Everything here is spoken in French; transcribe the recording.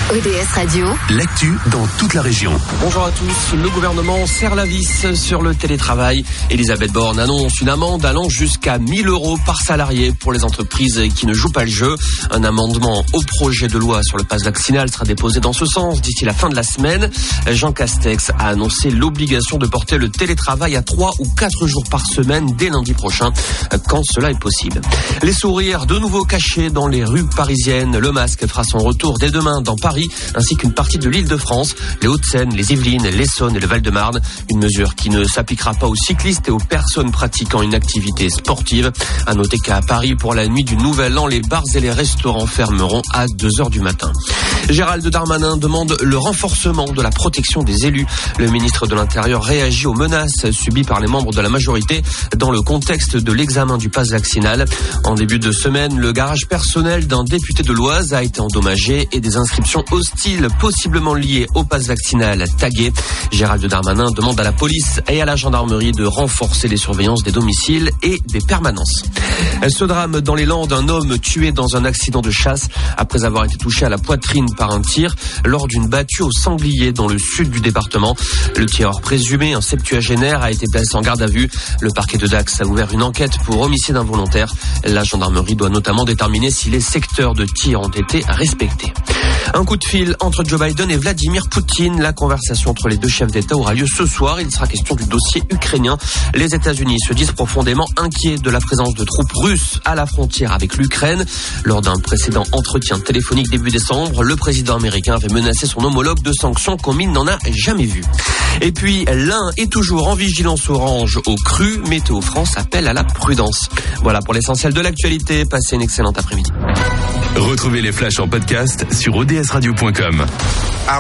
ODS Radio, l'actu dans toute la région. Bonjour à tous. Le gouvernement serre la vis sur le télétravail. Elisabeth Borne annonce une amende allant jusqu'à 1 000 € par salarié pour les entreprises qui ne jouent pas le jeu. Un amendement au projet de loi sur le pass vaccinal sera déposé dans ce sens d'ici la fin de la semaine. Jean Castex a annoncé l'obligation de porter le télétravail à 3 ou 4 jours par semaine dès lundi prochain, quand cela est possible. Les sourires de nouveau cachés dans les rues parisiennes. Le masque fera son retour dès demain dans Paris, ainsi qu'une partie de l'Île-de-France, les Hauts-de-Seine, les Yvelines, l'Essonne et le Val-de-Marne. Une mesure qui ne s'appliquera pas aux cyclistes et aux personnes pratiquant une activité sportive. À noter qu'à Paris, pour la nuit du Nouvel An, les bars et les restaurants fermeront à 2h du matin. Gérald Darmanin demande le renforcement de la protection des élus. Le ministre de l'Intérieur réagit aux menaces subies par les membres de la majorité dans le contexte de l'examen du pass vaccinal. En début de semaine, le garage personnel d'un député de l'Oise a été endommagé et des inscriptions hostiles possiblement liées au pass vaccinal taguées. Gérald Darmanin demande à la police et à la gendarmerie de renforcer les surveillances des domiciles et des permanences. Ce drame dans les Landes, un homme tué dans un accident de chasse après avoir été touché à la poitrine par un tir lors d'une battue au sanglier dans le sud du département. Le tireur présumé, un septuagénaire, a été placé en garde à vue. Le parquet de Dax a ouvert une enquête pour homicide involontaire. La gendarmerie doit notamment déterminer si les secteurs de tir ont été respectés. Un coup de fil entre Joe Biden et Vladimir Poutine. La conversation entre les deux chefs d'État aura lieu ce soir. Il sera question du dossier ukrainien. Les États-Unis se disent profondément inquiets de la présence de troupes russes à la frontière avec l'Ukraine. Lors d'un précédent entretien téléphonique début décembre, le président américain avait menacé son homologue de sanctions comme il n'en a jamais vu. Et puis, l'Ain est toujours en vigilance orange au cru. Météo France appelle à la prudence. Voilà pour l'essentiel de l'actualité. Passez une excellente après-midi. Retrouvez les flashs en podcast sur odsradio.com.